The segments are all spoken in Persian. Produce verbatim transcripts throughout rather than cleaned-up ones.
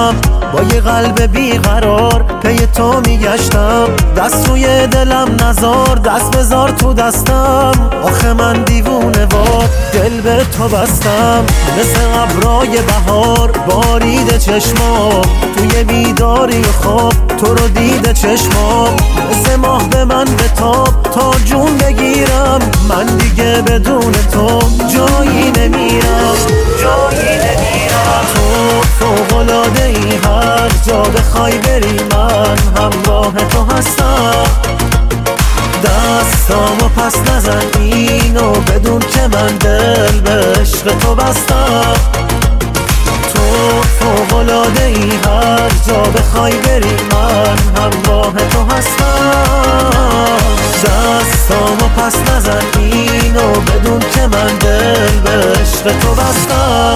داشتم، با یه قلب بیقرار پی تو میگشتم. دست روی دلم نزار، دست بذار تو دستم. آخه من دیوونه وار دل به تو بستم. مثل ابرای بهار باریده چشمام، توی بیداری خواب تو رو دیده چشمام. مثل ماه به من بتاب تا جون بگیرم، من دیگه بدون تو جایی نمیرم، جایی نمیرم. تو فوق‌العاده ای، هر جا بخوای بری من همراه تو هستم. دستامو پس نزن اینو بدون که من دل به عشق تو بستم. تو فوق‌العاده ای، هر جا بخوای بری من همراه تو هستم. دستامو پس نزن اینو بدون که من دل به عشق تو بستم.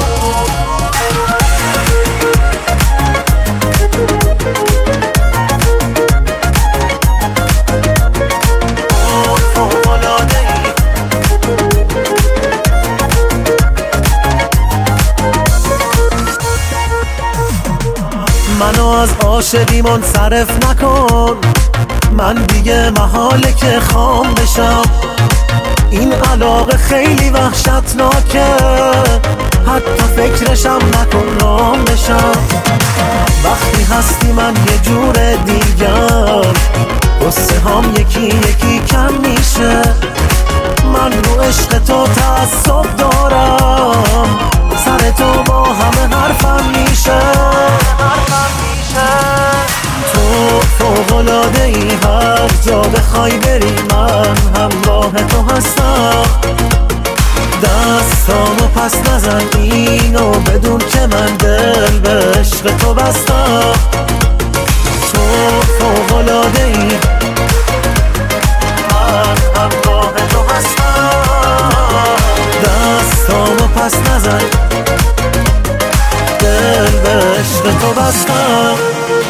منو از عاشقی منصرف نکن، من دیگه محاله که خام بشم. این علاقه خیلی وحشتناکه، حتی فکرشم نکن رام بشم. وقتی هستی من یه جور دیگر، قصه هم یکی یکی کم میشه. من رو عشق تو تعصب دارم، سر تو با همه حرفم میشه. تو فوق‌العاده ای، هر جا بخوای بری من همراه تو هستم. دستامو پس نزن اینو بدون که من دل به عشق تو بستم. تو فوق‌العاده ای، من همراه تو هستم. دستامو پس نزن دل به عشق تو بستم.